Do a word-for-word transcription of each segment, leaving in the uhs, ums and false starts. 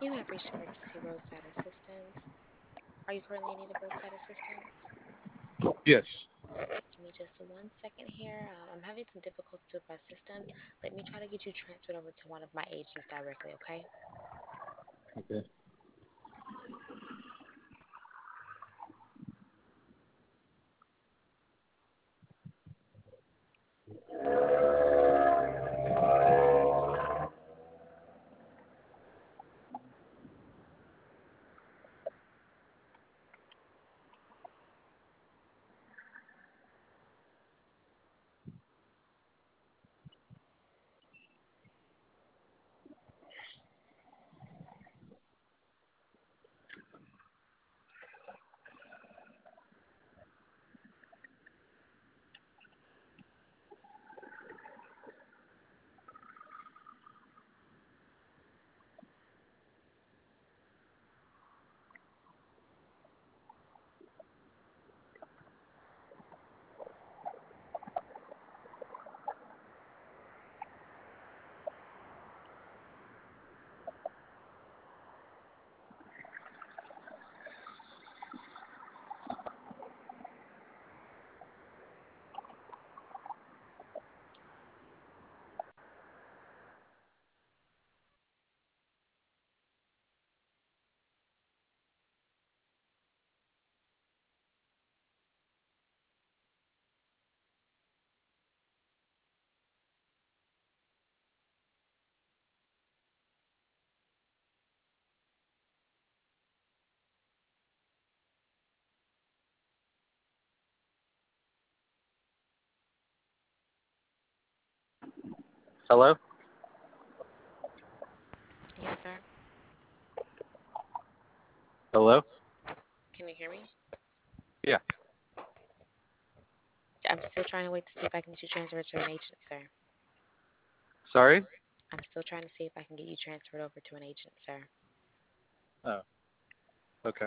You have reached emergency roadside assistance. Are you currently in need of roadside assistance? Yes. Give me just one second here. Um, I'm having some difficulties with my system. Let me try to get you transferred over to one of my agents directly, okay? Okay. Hello? Yes, sir. Hello? Can you hear me? Yeah. I'm still trying to wait to see if I can get you transferred to an agent, sir. Sorry? I'm still trying to see if I can get you transferred over to an agent, sir. Oh, okay.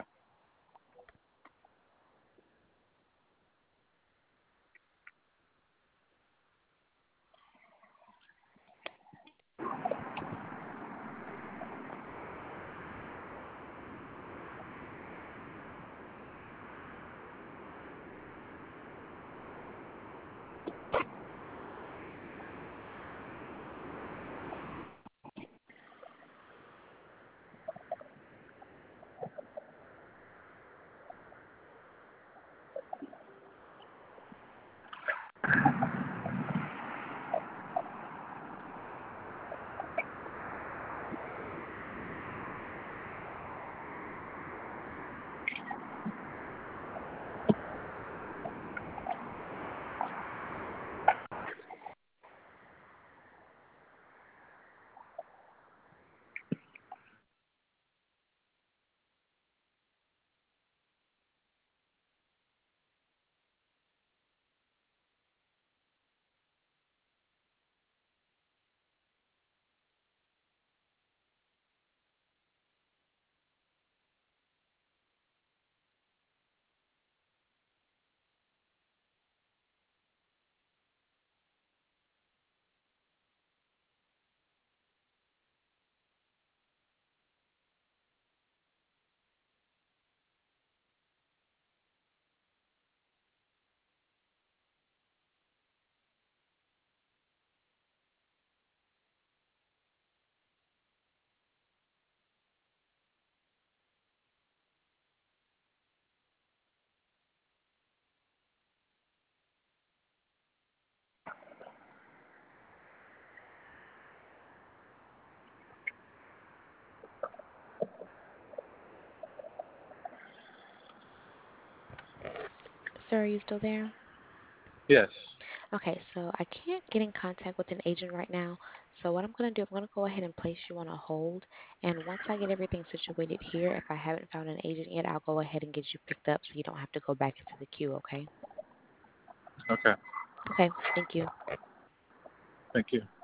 Sir, are you still there? Yes. Okay, so I can't get in contact with an agent right now. So what I'm going to do, I'm going to go ahead and place you on a hold. And once I get everything situated here, if I haven't found an agent yet, I'll go ahead and get you picked up so you don't have to go back into the queue, okay? Okay. Okay, thank you. Thank you.